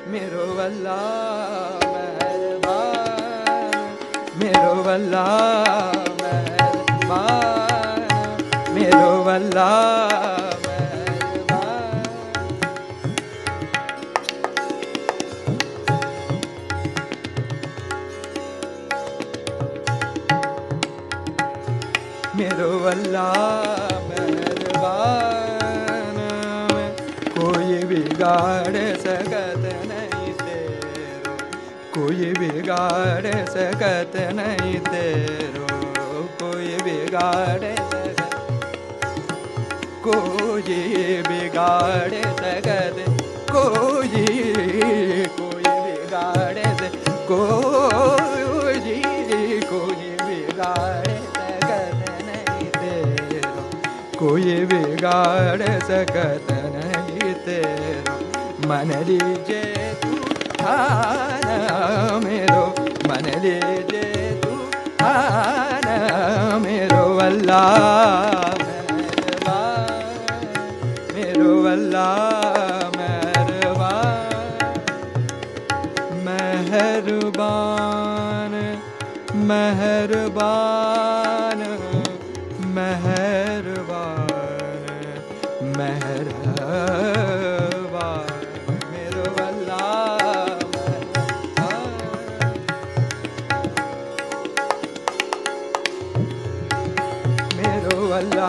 मेरो वल्ला मेहरबान, मेरो वल्ला मेहरबान, मेरो वल्ला मेरो वल्ला मेहरबान, कोई बिगाड़ सकत नहीं तेरो, कोई बिगाड़ सकत नहीं तेरो, कोई बिगाड़ सकत, कोई बिगाड़ सकत, कोई बिगाड़ सकत, कोई बिगाड़ कोई बिगाड़ सकत नहीं तेरो, मन लीजे तू आना मेरो, मन लीजे तू आना मेरो वल्ला मेहरबान, मेरो वल्ला मेहरबान, मेहरबान मेहरबान मेहरबान मेहरबान, मेरो वल्ला मेरो वल्ला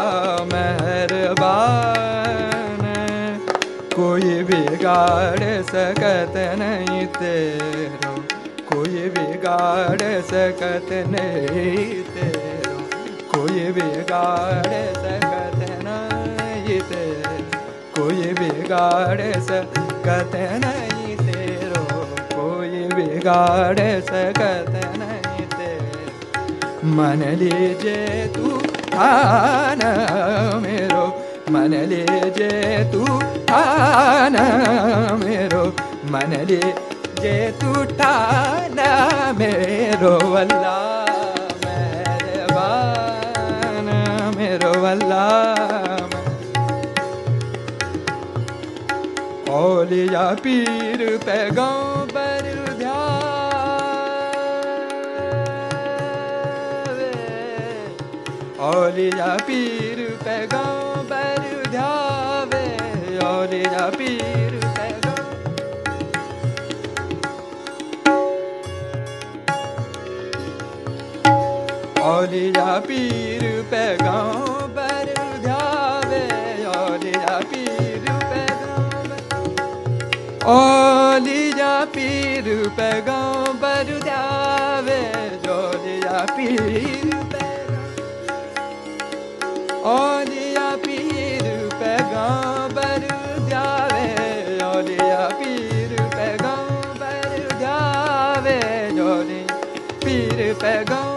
मेहरबान, कोई बिगाड़ सकत नहीं तेरो, कोई बिगाड़ सकत नहीं तेरो, कोई बिगाड़ सकत नहीं तेरो, कोई बिगाड़ सकत नहीं तेरो, कोई बिगाड़ सकत नहीं तेरो, मन लीजे तू आना मेरो, मन लीजे तू आना मेरो, मन लीजे तू आना मेरो वल्ला मेहरबान, मेरो वल्ला औलिया पीर पैगंबर ध्यावे, औलिया पीर पैगंबर ध्यावे, औलिया पीर औलिया पीर पैगंबर ध्यावे, औलिया पीर पैगंबर, औलिया पीर पैगंबर ध्यावे, औलिया पीर औलिया पीर पैगंबर ध्यावे, औलिया पीर पैगंबर ध्यावे, औलिया पीर पैगंबर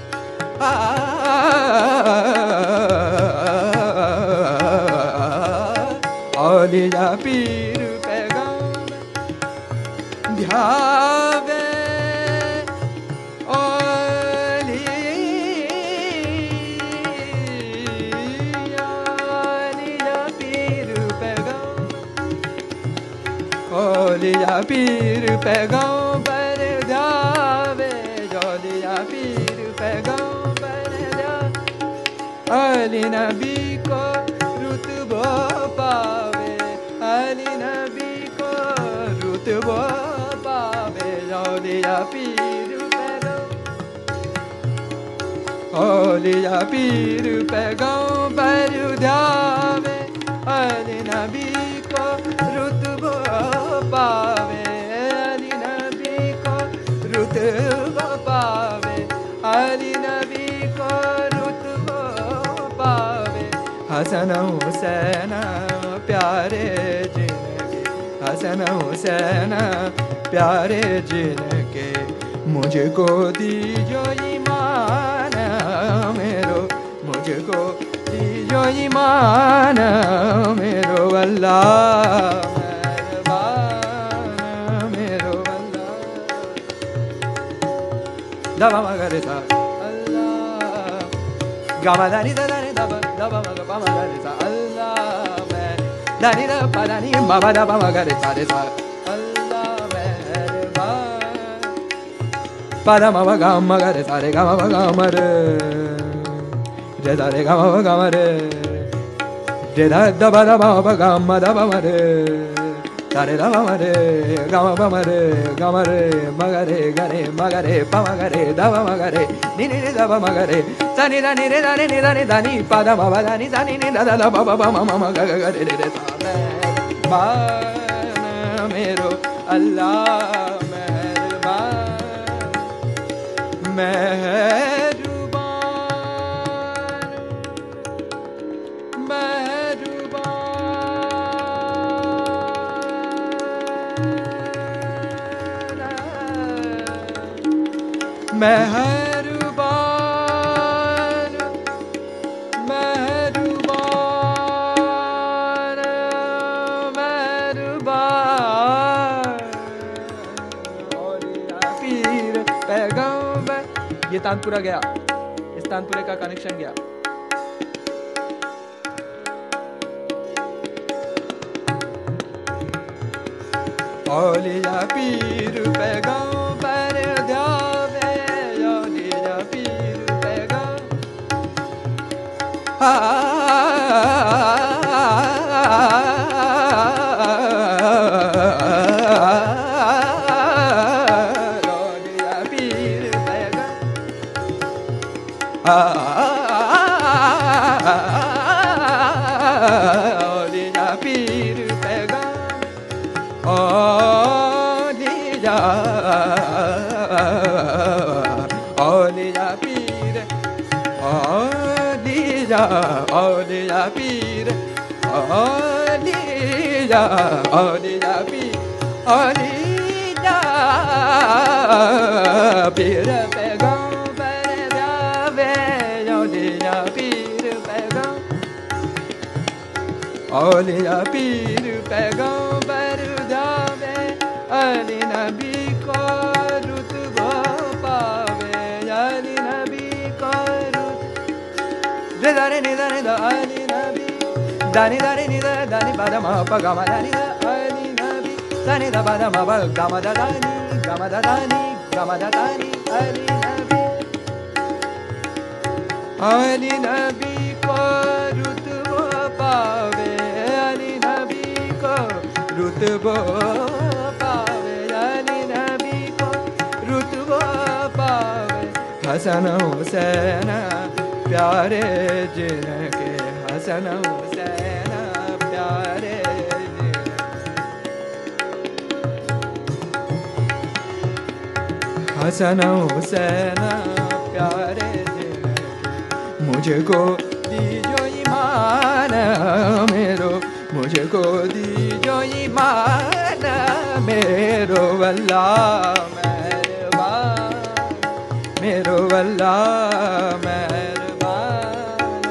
औलिया पीर पैगंबर ध्यावे, औलिया पीर पैगंबर, औलिया पीर पैगंबर ध्यावे, औलिया पीर पैगंबर ध्यावे, अली नबी को रुतबा पावे, अली नबी को रुतबा पावे, औलिया पीर पैगंबर, औलिया पीर पैगंबर ध्यावे, अली नबी को रुतबा पावे, अली नबी को रुतबा पावे, अली नबी को रुतबा पावे, हसन हुसैन प्यारे जिनके, हसन हुसैन प्यारे जिनके, मुझको दीजो ईमान मेरो, मुझको दीजो ईमान मेरो वल्ला मेहरबान, मेरो वल्ला दबा मगरे सा अल्लाह गामा दानी दानी दबा दबा मग पा मगरे सा अल्लाह मैं दानी दा पा दानी बाबा दबा मगरे सा रे सा अल्लाह pada ma ga ma ga re sa re ga ma re re sa re ga ma re re da ba ga ma re sa re da ma re ga ma re ma ga re pa ma ga re da ma ga re ni da ba ma ga re sa ni da ni da ni pa da ma ba da ni da ba ma ga ga re re sa re ma मेरो अल्लाह मेहरबान ये तानपुरा गया, इस तानपुरे का connection गया। औलिया पीर पैगंबर ध्यावे, औलिया पीर औलिया पीर पैगंबर औलिया पीर औलिया पीर औलिया पीर औलिया पीर पैगंबर जावे, औलिया पीर पैगंबर औलिया पीर पैगंबर जावे, अली नबी को रुतबा पावे, अली नबी को रुतबा रे नि दा अली नबी दानी नि दा दानी पा दा मा पा गा मा दानी दा अली नबी दानी दा पा दा मा पा गा मा दा दानी गा मा दा दानी गा मा दा दानी अली नबी को रुतबा पावे, अली नबी को रुतबा पावे, अली नबी को रुतबा पावे। हसन हुसैन प्यारे जिनके, हसन हुसैन प्यारे हसन हुसैन प्यारे जिनके, मुझको दीजो ईमान मेरो, मुझको दीजो ईमान मेरो अल्लाह मेहरबान, मेरो अल्लाह मेहरबान,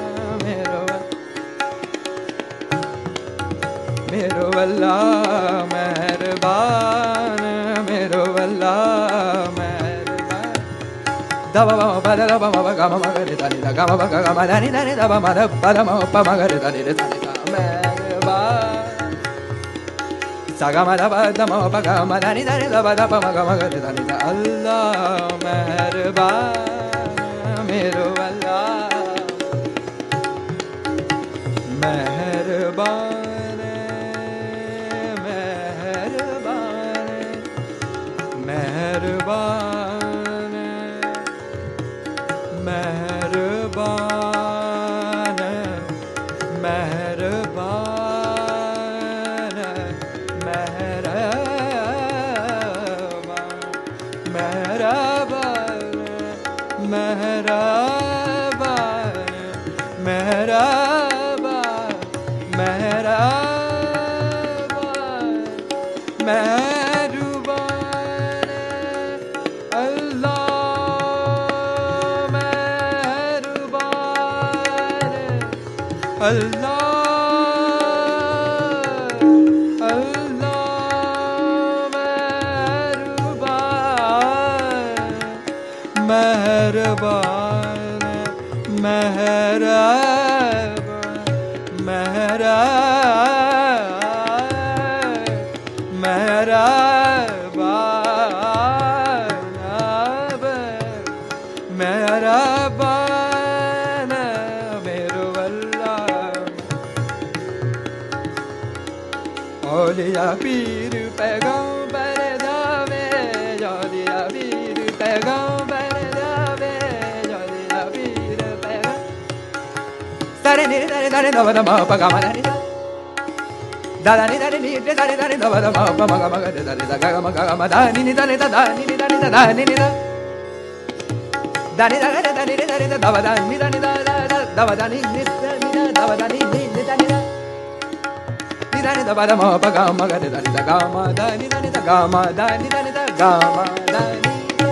मेरो अल्लाह मेहरबान, मेरो अल्लाह मेहरबान। दबा मा पा दा मा पा गा मा गा रे दा नि दा गा मा गा मा दा नि दा बा मा दा पा दा मा पा मा गा रे दा नि रे दा नि दा मेहरबान। सा गा मा दा पा दा मा पा गा मा दा नि दा बा दा पा मा गा रे दा नि दा। अल्लाह मेहरबान, मेरो अल्लाह मेहरबान, मेहरबान, मेहरबान, मेहरबान, मेहरबान, मेहरबान, मेहरबान, मेहरबान, मेहरबान, मेहरबान, अल्लाह मेहरबान, अल्लाह मेहरबान, मेहरबान, मेहरबान, मेहरबान, Oliya pir पैगंबर जावे Oliya pir पैगंबर जावे Oliya pir पैगंबर Sare ni dare dare dava dava pa ga ma ni da ni dare ni dare dare dava dava pa ma ga dare da ga ma da ni dare da ni dare da ni da da ni dare da ni dare da dava da ni da dava da ni da dava da ni da ni da da ni da ba da ma pa ga ma ga da ni da ga ma da ni da ga ma da ni da ga ma da ni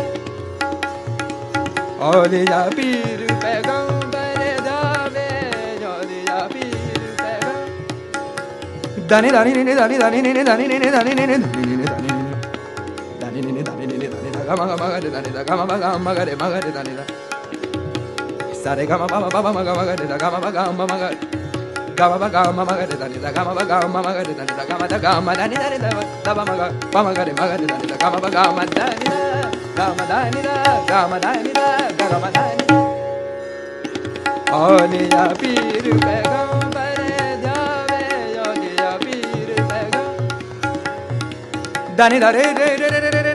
Oliya pir पैगंबर जावे Oliya pir पैगंबर dani dani ni dani dani ni dani ni dani ni dani ni dani ni dani ni dani da ga ma ga dani da ga ma ga dani da sa re ga ma ba ma ga da ga ma ga Gama ba gama ma ga da ni da gama ba gama ma ga da ni da gama da gama da ni da ni da ba ma ga da ni da gama ba gama da ni da gama da ni da gama da ni da gama da ni Oliya pir पैगंबर जावे Oliya pir पैगंबर dani da re re re re re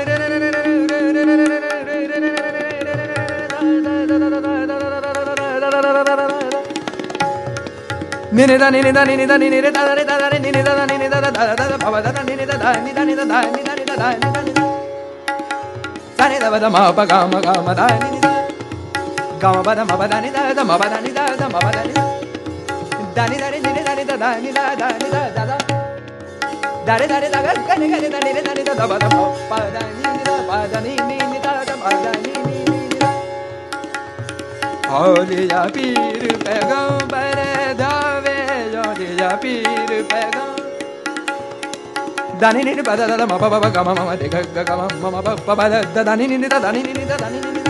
ni ni da ni ni da ni ni da ni ni da da da da ni ni da ni ni da da da da ba da ni ni da da ni da ni da da ni da ni da da ni da ni sa ni da ba da ma pa ga ma da ni ni da ga ma ba da ni da ma ba da ni da ma ba da ni da ni da ni ni da ni da da ni da ni da da da re da re da ga ni da ni da ni da ba da pa da ni ni da ba da ni ni da da ba da ni ni Oliya pir पैगंबर जावे Oliya pir पैगंबर dani ni ba da da ma ba ba ga ma ma de ga ga ma ba ba da da ni ni da da ni ni da da ni ni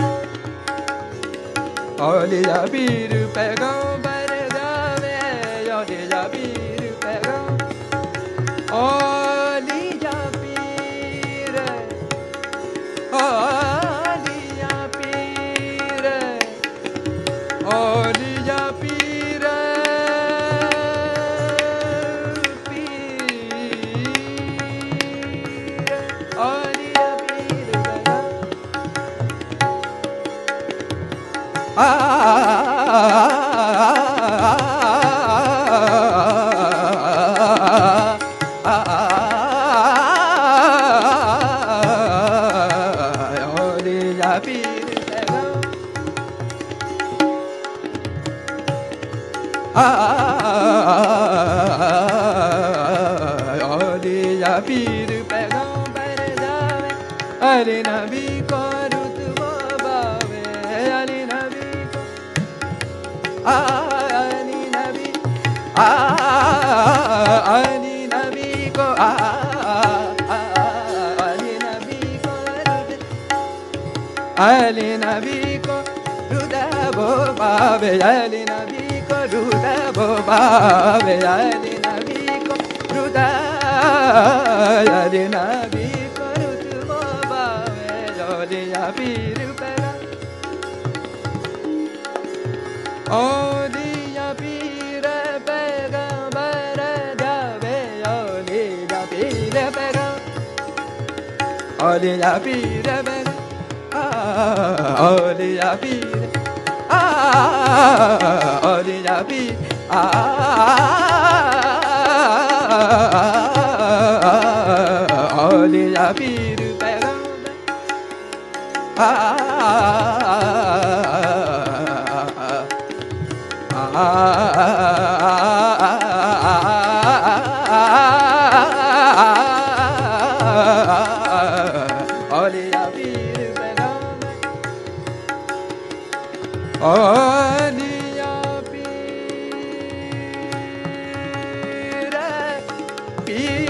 Oliya pir पैगंबर जावे Oliya pir पैगंबर Oliya pir Oliya pir Oliya pir Oliya pir पैगंबर जावे अली नबी को रुतबा बावे अली नबी को अली नबी अली नबी को अली नबी को अली नबी को रुतबा बावे अली नबी को रुतबा बावे अली नबी को रुतबा Ali nabi karut bawe Oliya pir पैगंबर Oliya pir पैगंबर जावे Oliya pir पैगंबर Oliya pir Oliya pir Oliya pir Oliya pir Oliya pir Oliya pir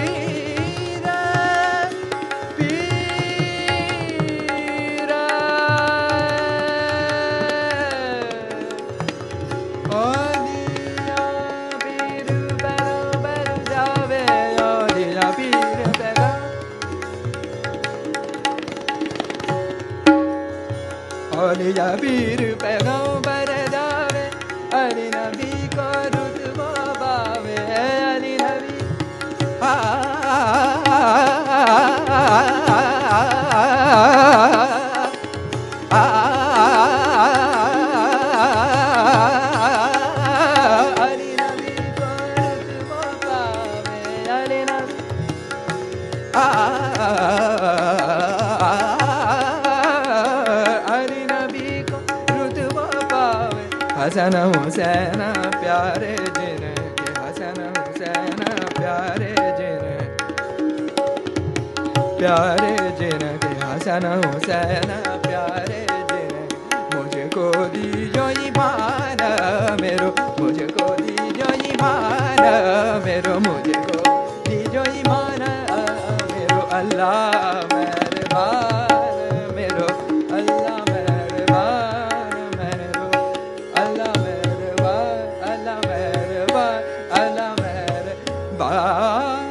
Oliya pir पैगंबर जावे अली नबी को रुतबा बावे अली नबी अली नबी को रुतबा पावे हसन हुसैन प्यारे जिनके हसन हुसैन प्यारे जिनके हसन हुसैन प्यारे जिनके मुझको दीजो ईमान मेरो मुझको दीजो ईमान मेरो मुझको दीजो ईमान मेरो अल्लाह मेहरबान मेरो अल्लाह मेहरबान मेरो अल्लाह मेहरबान अल्लाह मेहरबान अल्लाह मेहरबान